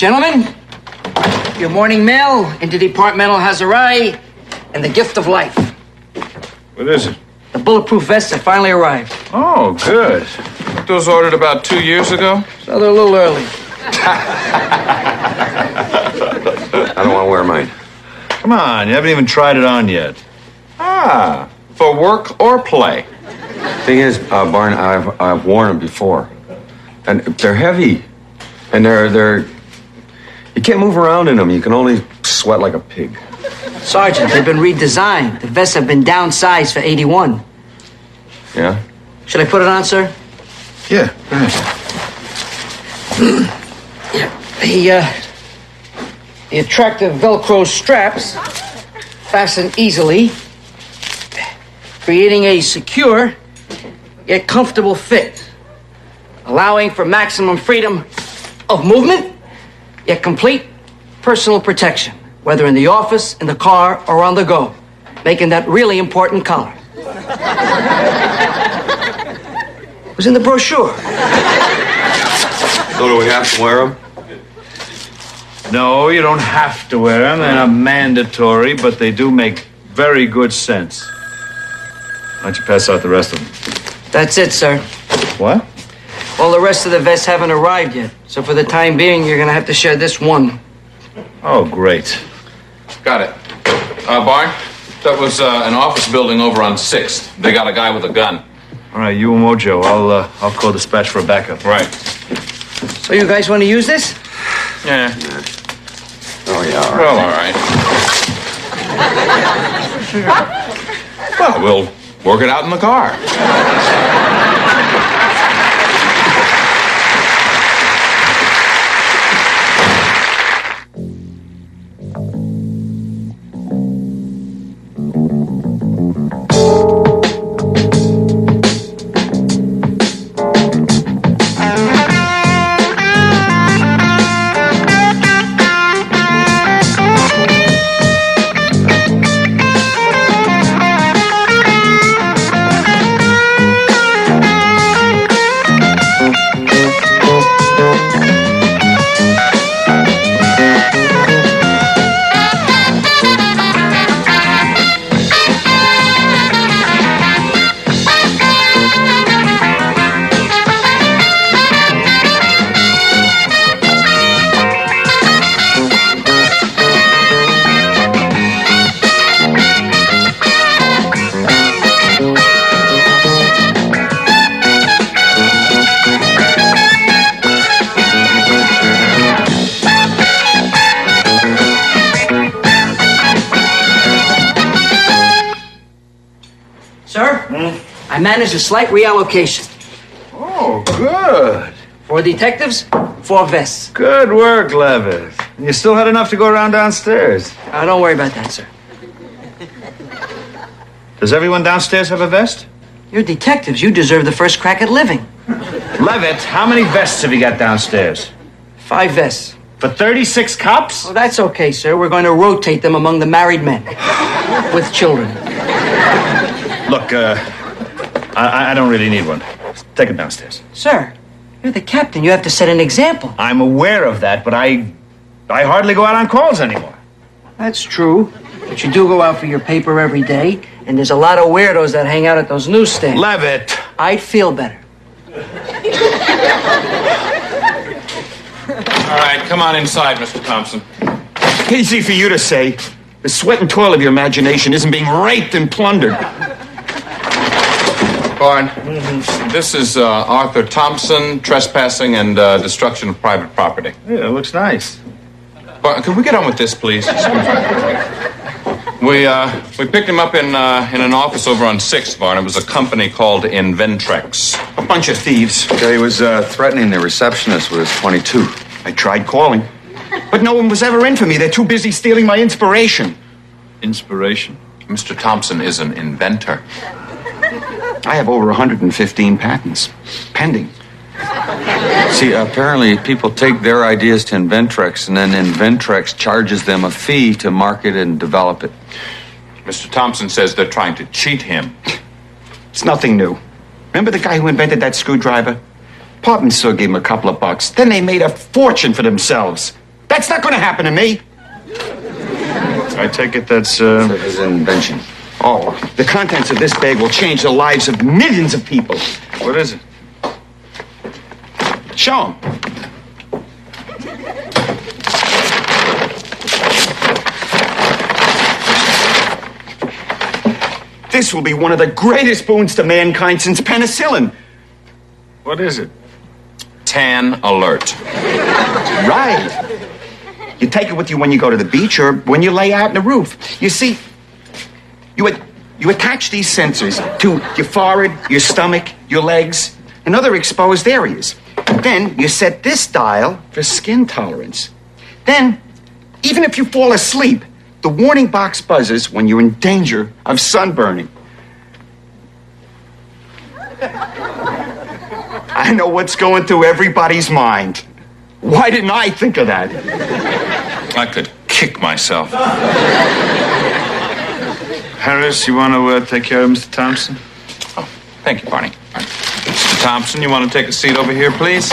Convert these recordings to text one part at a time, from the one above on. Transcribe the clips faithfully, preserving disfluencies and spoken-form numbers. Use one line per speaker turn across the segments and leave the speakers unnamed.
Gentlemen, your morning mail, interdepartmental has arrived, and the gift of life.
What is it?
The bulletproof vests have finally arrived.
Oh, good. Weren't those ordered about two years ago?
So they're a little early.
I don't want to wear mine.
Come on, you haven't even tried it on yet. Ah, for work or play?
Thing is, uh, Barn, I've I've worn them before, and they're heavy, and they're they're. You can't move around in them. You can only sweat like a pig.
Sergeant, they've been redesigned. The vests have been downsized for eighty-one.
Yeah.
Should I put it on, sir?
Yeah, go ahead.
The, uh, the attractive Velcro straps fasten easily, creating a secure yet comfortable fit, allowing for maximum freedom of movement, yet complete personal protection, whether in the office, in the car, or on the go, making that really important color. It was in the brochure.
So do we have to wear them?
No, you don't have to wear them. They're not mandatory, but they do make very good sense. Why don't you pass out the rest of them?
That's it, sir.
What?
All the rest of the vests haven't arrived yet, so for the time being, you're gonna have to share this one.
Oh, great.
Got it. Uh, Barn, that was uh, an office building over on sixth. They got a guy with a gun.
All right, you and Mojo, I'll uh, I'll call dispatch for a backup.
Right.
So you guys want to use this?
Yeah.
Oh yeah. All right.
Well, all right. Well, we'll work it out in the car.
I managed a slight reallocation.
Oh, good.
Four detectives, four vests.
Good work, Levitt. And you still had enough to go around downstairs.
Uh, don't worry about that, sir.
Does everyone downstairs have a vest?
You're detectives. You deserve the first crack at living.
Levitt, how many vests have you got downstairs?
Five vests.
For thirty-six cops?
Oh, that's okay, sir. We're going to rotate them among the married men with children.
Look, uh, I, I don't really need one. Take it downstairs.
Sir, you're the captain. You have to set an example.
I'm aware of that, but I, I hardly go out on calls anymore.
That's true. But you do go out for your paper every day, and there's a lot of weirdos that hang out at those newsstands.
Levitt.
I'd feel better.
All right, come on inside, Mister Thompson.
Easy for you to say. The sweat and toil of your imagination isn't being raped and plundered.
Barn, this is uh, Arthur Thompson, trespassing and uh, destruction of private property.
Yeah, it looks nice.
Barn, could we get on with this, please? we uh, we picked him up in uh, in an office over on sixth, Barn. It was a company called Inventrex.
A bunch of thieves.
Okay, he was uh, threatening the receptionist with his twenty-two.
I tried calling, but no one was ever in for me. They're too busy stealing my inspiration.
Inspiration?
Mister Thompson is an inventor.
I have over one hundred fifteen patents pending.
See, apparently people take their ideas to Inventrex, and then Inventrex charges them a fee to market and develop it.
Mister Thompson says they're trying to cheat him.
It's nothing new. Remember the guy who invented that screwdriver? Department store gave him a couple of bucks. Then they made a fortune for themselves. That's not going to happen to me.
I take it that's, uh...
His invention.
Oh, the contents of this bag will change the lives of millions of people.
What is it?
Show them. This will be one of the greatest boons to mankind since penicillin.
What is it?
Tan alert.
Right. You take it with you when you go to the beach or when you lay out in the roof. You see, you at, you attach these sensors to your forehead, your stomach, your legs, and other exposed areas. Then you set this dial for skin tolerance. Then, even if you fall asleep, the warning box buzzes when you're in danger of sunburning. I know what's going through everybody's mind. Why didn't I think of that?
I could kick myself.
Harris, you want to uh, take care of Mister Thompson?
Oh, thank you, Barney. Mister Thompson, you want to take a seat over here, please?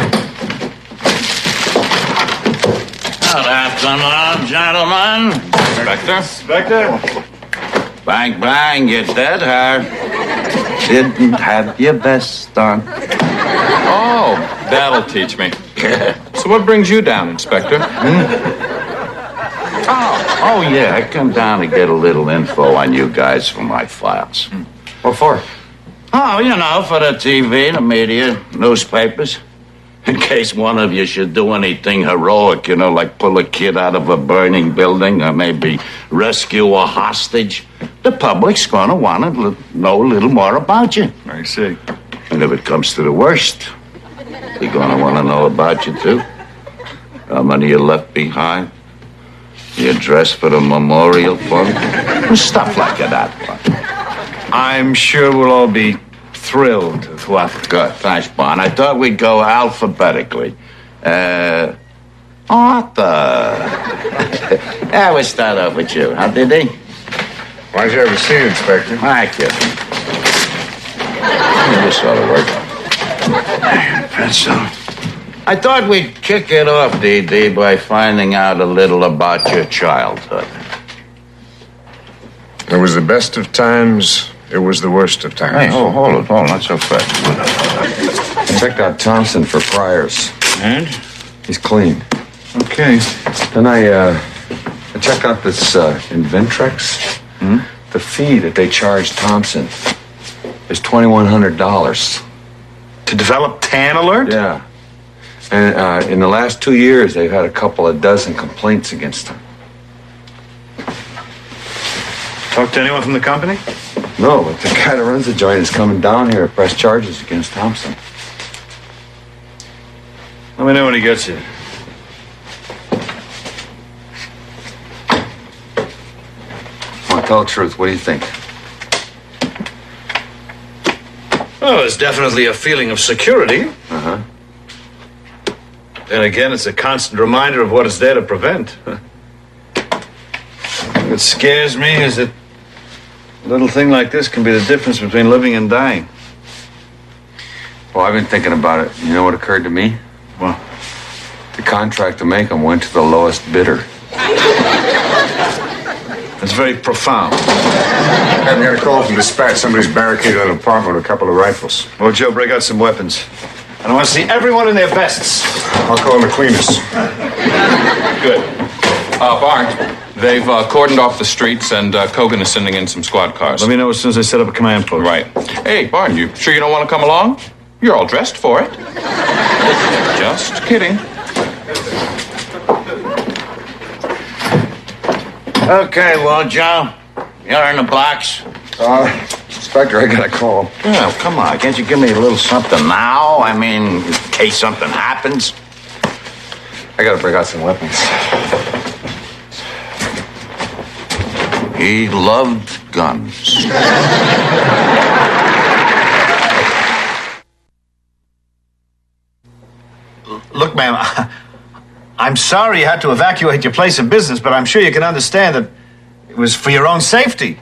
Good afternoon, gentlemen.
Inspector?
Inspector?
Bang, bang, you dead, huh? Didn't have your vest on.
Oh, that'll teach me. So what brings you down, Inspector?
Hmm? Oh, oh, yeah, I come down to get a little info on you guys for my files.
What for?
Oh, you know, for the T V, the media, newspapers. In case one of you should do anything heroic, you know, like pull a kid out of a burning building or maybe rescue a hostage, the public's going to want to know a little more about you.
I see.
And if it comes to the worst, they're going to want to know about you, too. How many you left behind? The address for the memorial fund? Stuff like that.
I'm sure we'll all be thrilled with what.
Good. Thanks, Bon. I thought we'd go alphabetically. Uh, Arthur. Yeah, we'll start off with you. How did he?
Why'd you ever see you, Inspector?
Thank you. This ought to work. Pencil. I thought we'd kick it off, D D, by finding out a little about your childhood.
It was the best of times. It was the worst of times.
Hey, hold, hold it, hold it, not so fast.
Checked out Thompson for priors.
And?
He's clean.
Okay.
Then I, uh, I checked out this uh, Inventrex.
Hmm?
The fee that they charged Thompson is twenty-one hundred dollars.
To develop Tan Alert?
Yeah. And uh, in the last two years, they've had a couple of dozen complaints against him.
Talk to anyone from the company?
No, but the guy that runs the joint is coming down here to press charges against Thompson.
Let me know when he gets here.
Well, tell the truth. What do you think?
Well, there's definitely a feeling of security.
Uh-huh.
Then again, it's a constant reminder of what it's there to prevent. What scares me is that a little thing like this can be the difference between living and dying.
Well, I've been thinking about it. You know what occurred to me?
Well,
the contract to make them went to the lowest bidder.
It's very profound.
I haven't got a call from dispatch. Somebody's barricaded an apartment with a couple of rifles.
Well, Joe, break out some weapons. And I want to see everyone in their vests.
I'll call the cleaners.
Good. Uh, Barnes, they've uh, cordoned off the streets, and uh, Kogan is sending in some squad cars.
Let me know as soon as they set up a command post.
Right. Hey, Barnes, you sure you don't want to come along? You're all dressed for it. Just kidding.
Okay, well, Joe, you're in the box.
Uh, Inspector, I got a call.
Yeah, come on. Can't you give me a little something now? I mean, in case something happens.
I gotta break out some weapons.
He loved guns.
Look, ma'am, I'm sorry you had to evacuate your place of business, but I'm sure you can understand that it was for your own safety.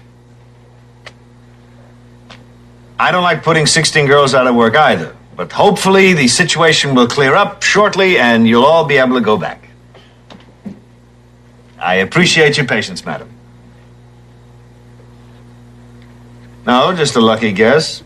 I don't like putting sixteen girls out of work either, but hopefully the situation will clear up shortly and you'll all be able to go back. I appreciate your patience, madam. No, just a lucky guess.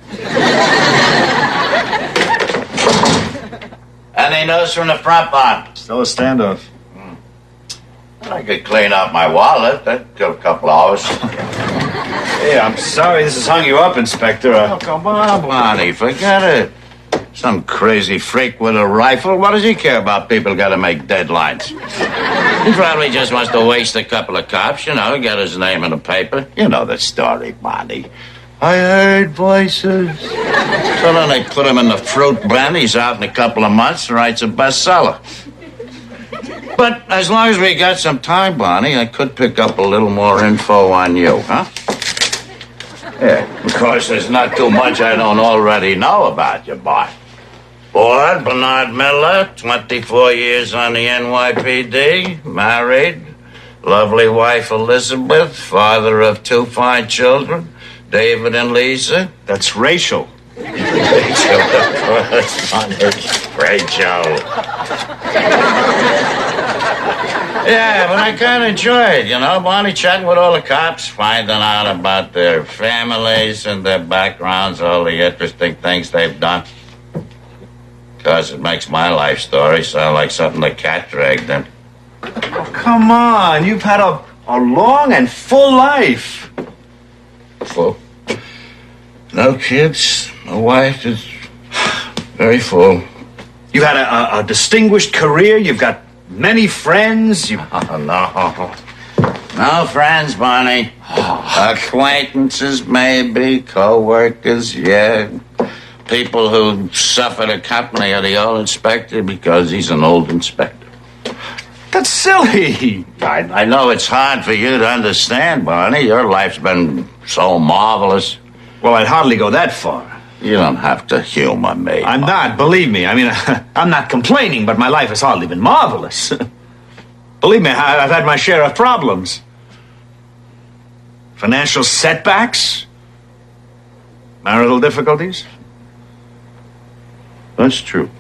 Any news from the front bar?
Still a standoff.
I could clean up my wallet. That'd give a couple hours.
Hey, I'm sorry this has hung you up, Inspector. Uh,
Oh, come on, Bonnie. Forget it. Some crazy freak with a rifle. What does he care about people got to make deadlines? He probably just wants to waste a couple of cops, you know, get his name in the paper. You know the story, Bonnie. I heard voices. So then they put him in the fruit bin. He's out in a couple of months and writes a bestseller. But as long as we got some time, Bonnie, I could pick up a little more info on you, huh? Yeah, of course, there's not too much I don't already know about you, boy. Boy, Bernard Miller, twenty-four years on the N Y P D, married, lovely wife Elizabeth, father of two fine children, David and Lisa.
That's Rachel.
Rachel, of course, honey. Rachel. Yeah, but I kind of enjoy it, you know, Bonnie, chatting with all the cops, finding out about their families and their backgrounds, all the interesting things they've done. Because it makes my life story sound like something the cat dragged in.
Oh, come on. You've had a, a long and full life.
Full. No kids, no wife, just very full.
You've had a, a, a distinguished career. You've got many friends. You...
Oh, no. No friends, Bonnie. Acquaintances, maybe. Co-workers, yeah. People who suffer the company of the old inspector because he's an old inspector.
That's silly.
I, I know it's hard for you to understand, Barney. Your life's been so marvelous.
Well, I'd hardly go that far.
You don't have to humor me.
I'm not, believe me. I mean, I'm not complaining, but my life has hardly been marvelous. Believe me, I- I've had my share of problems. Financial setbacks. Marital difficulties.
That's true.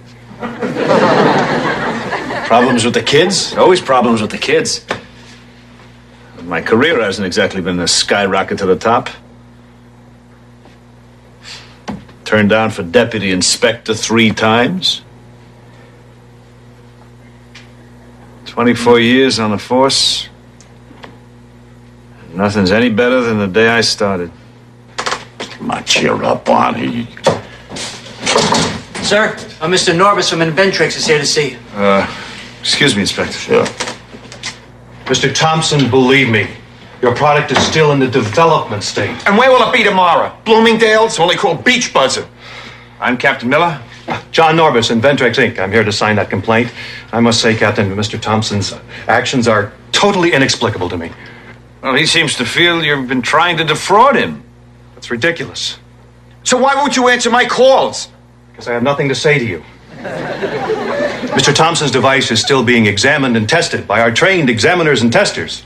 Problems with the kids? Always problems with the kids. My career hasn't exactly been a skyrocket to the top. Turned down for deputy inspector three times. twenty-four years on the force. Nothing's any better than the day I started.
Come on, cheer up, Barney.
Sir, uh, Mister Norbis from Inventrix is here to see you.
Uh, excuse me, Inspector.
Sure.
Mister Thompson, believe me, your product is still in the development state.
And where will it be tomorrow? Bloomingdale's, only called Beach Buzzer.
I'm Captain Miller.
John Norbis, Inventrex, Incorporated. I'm here to sign that complaint. I must say, Captain, Mister Thompson's actions are totally inexplicable to me.
Well, he seems to feel you've been trying to defraud him.
That's ridiculous,
So why won't you answer my calls?
because I have nothing to say to you. Mister Thompson's device is still being examined and tested by our trained examiners and testers.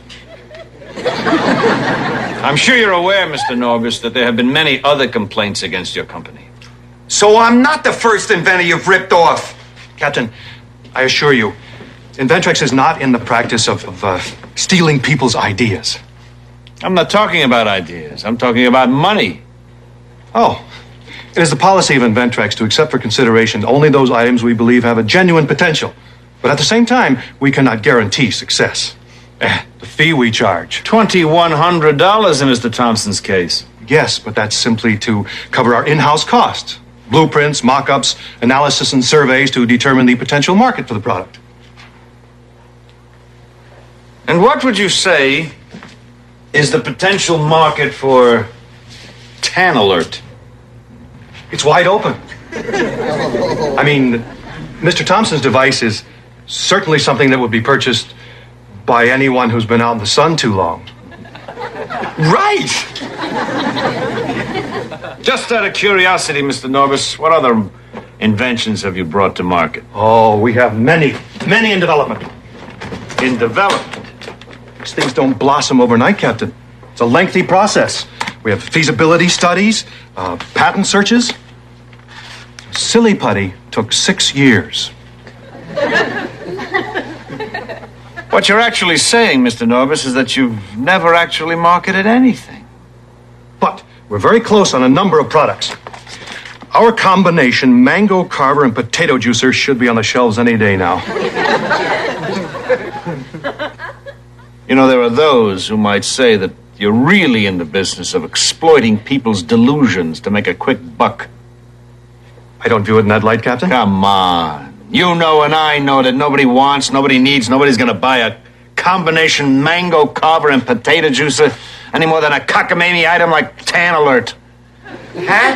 I'm sure you're aware, Mister Norbis, that there have been many other complaints against your company.
So I'm not the first inventor you've ripped off.
Captain, I assure you, Inventrex is not in the practice of, of uh, stealing people's ideas.
I'm not talking about ideas. I'm talking about money.
Oh, it is the policy of Inventrex to accept for consideration only those items we believe have a genuine potential. But at the same time, we cannot guarantee success. Eh, the fee we charge.
twenty-one hundred dollars in Mister Thompson's case.
Yes, but that's simply to cover our in-house costs. Blueprints, mock-ups, analysis, and surveys to determine the potential market for the product.
And what would you say is the potential market for Tan Alert?
It's wide open. I mean, Mister Thompson's device is certainly something that would be purchased by anyone who's been out in the sun too long.
Right!
Just out of curiosity, Mister Norbis, what other inventions have you brought to market?
Oh, we have many, many in development.
In development?
These things don't blossom overnight, Captain. It's a lengthy process. We have feasibility studies, uh, patent searches. Silly Putty took six years.
What you're actually saying, Mister Norbis, is that you've never actually marketed anything.
But we're very close on a number of products. Our combination mango carver and potato juicer should be on the shelves any day now.
You know, there are those who might say that you're really in the business of exploiting people's delusions to make a quick buck.
I don't view it in that light, Captain.
Come on. You know and I know that nobody wants, nobody needs, nobody's going to buy a combination mango carver and potato juicer any more than a cockamamie item like Tan Alert.
Huh?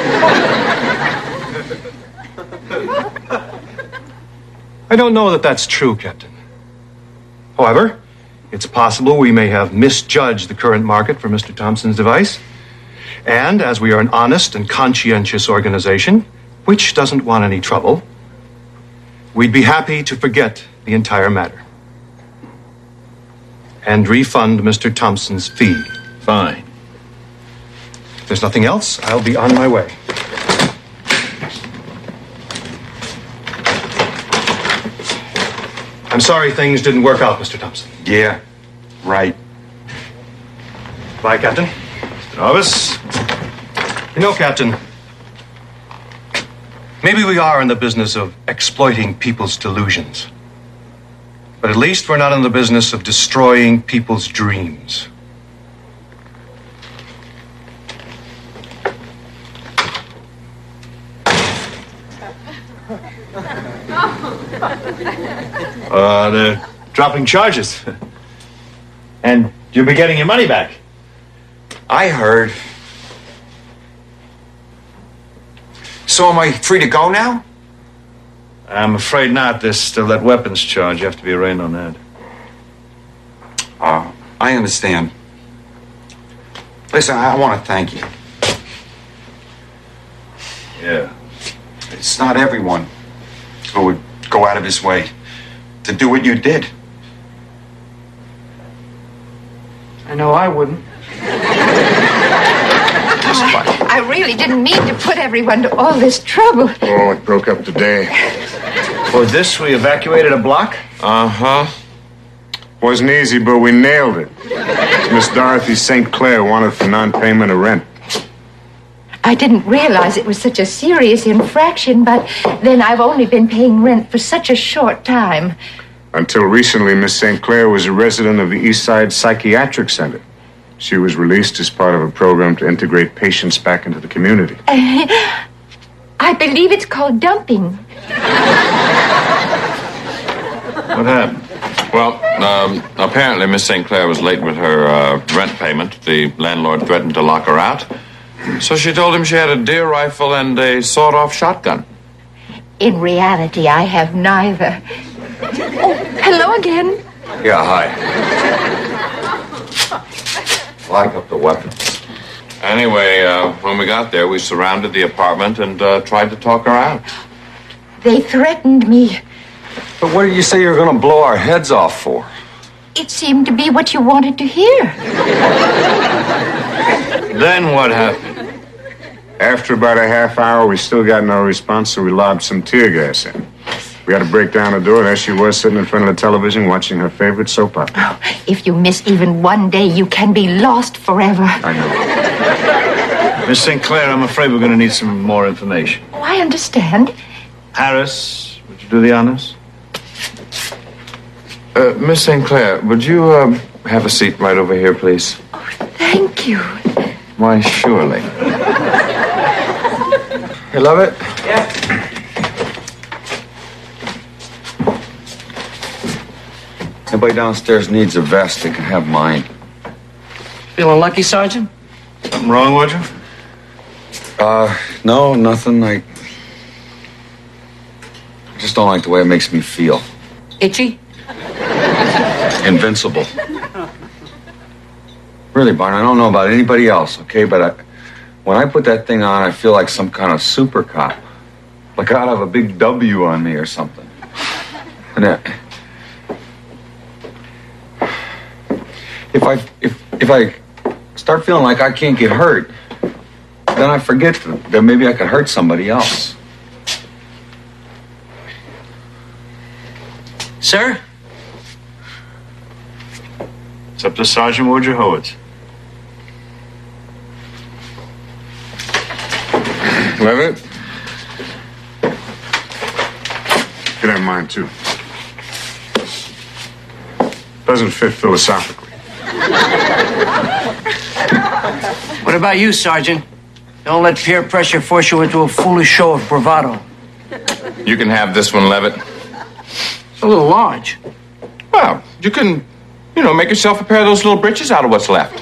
I don't know that that's true, Captain. However, it's possible we may have misjudged the current market for Mister Thompson's device. And as we are an honest and conscientious organization, which doesn't want any trouble, we'd be happy to forget the entire matter and refund Mister Thompson's fee.
Fine.
If there's nothing else, I'll be on my way. I'm sorry things didn't work out, Mister Thompson.
Yeah, right.
Bye, Captain.
Mister Norbis?
You know, Captain, maybe we are in the business of exploiting people's delusions. But at least we're not in the business of destroying people's dreams.
Uh, they're dropping charges. And you'll be getting your money back.
I heard. So am I free to go now?
I'm afraid not. There's still that weapons charge. You have to be arraigned on that.
Oh, I understand. Listen, I want to thank you.
Yeah.
It's not everyone who would go out of his way to do what you did.
I know I wouldn't.
I really didn't mean to put everyone to all this trouble.
Oh, it broke up today.
For this, we evacuated a block?
Uh-huh. Wasn't easy, but we nailed it. Miss Dorothy Saint Clair wanted for non-payment of rent.
I didn't realize it was such a serious infraction, but then I've only been paying rent for such a short time.
Until recently, Miss Saint Clair was a resident of the East Side Psychiatric Center. She was released as part of a program to integrate patients back into the community.
Uh, I believe it's called dumping.
What happened?
Well, um, apparently Miss Saint Clair was late with her uh, rent payment. The landlord threatened to lock her out. So she told him she had a deer rifle and a sawed-off shotgun.
In reality, I have neither. Oh, hello again.
Yeah, hi. Lock up the weapons.
Anyway, uh, when we got there, we surrounded the apartment and uh, tried to talk her out.
They threatened me.
But what did you say you were going to blow our heads off for?
It seemed to be what you wanted to hear.
Then what happened?
After about a half hour, we still got no response, so we lobbed some tear gas in. We had to break down the door. There she was, sitting in front of the television, watching her favorite soap opera.
Oh, if you miss even one day, you can be lost forever.
I know.
Miss Saint Clair, I'm afraid we're going to need some more information.
Oh, I understand.
Harris, would you do the honors?
Uh, Miss Saint Clair, would you um, have a seat right over here, please?
Oh, thank you.
Why, surely.
You love it?
Yeah.
Anybody downstairs needs a vest, they can have mine.
Feeling lucky, Sergeant?
Something wrong with you?
Uh, no, nothing. I I just don't like the way it makes me feel.
Itchy?
Invincible. Really, Barn, I don't know about anybody else, okay? But I, when I put that thing on, I feel like some kind of super cop. Like I'd have a big W on me or something. And that, if I if if I start feeling like I can't get hurt, then I forget that maybe I could hurt somebody else.
Sir?
It's up to Sergeant Woodrow Howitz.
Levitt? Get that mine, too. Doesn't fit philosophically.
What about you, Sergeant? Don't let peer pressure force you into a foolish show of bravado.
You can have this one, Levitt.
It's a little large.
Well, you can, you know, make yourself a pair of those little breeches out of what's left.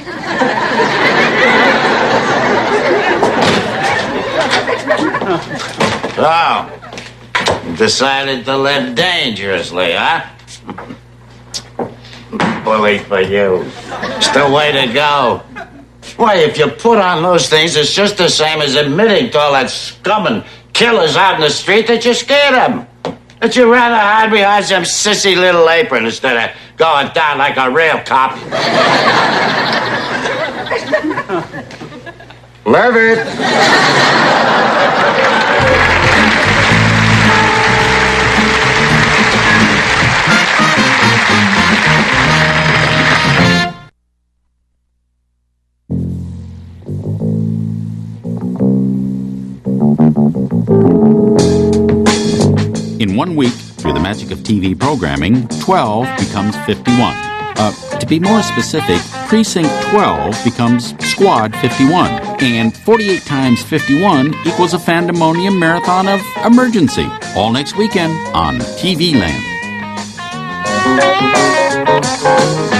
So, decided to live dangerously, huh? Bully for you. Still way to go. Why, if you put on those things, it's just the same as admitting to all that scum and killers out in the street that you scared them. That you'd rather hide behind some sissy little apron instead of going down like a real cop.
Levitt!
In one week, through the magic of T V programming, twelve becomes fifty-one. Uh, to be more specific, Precinct twelve becomes Squad fifty-one. And forty-eight times fifty-one equals a Fandemonium marathon of emergency. All next weekend on T V Land.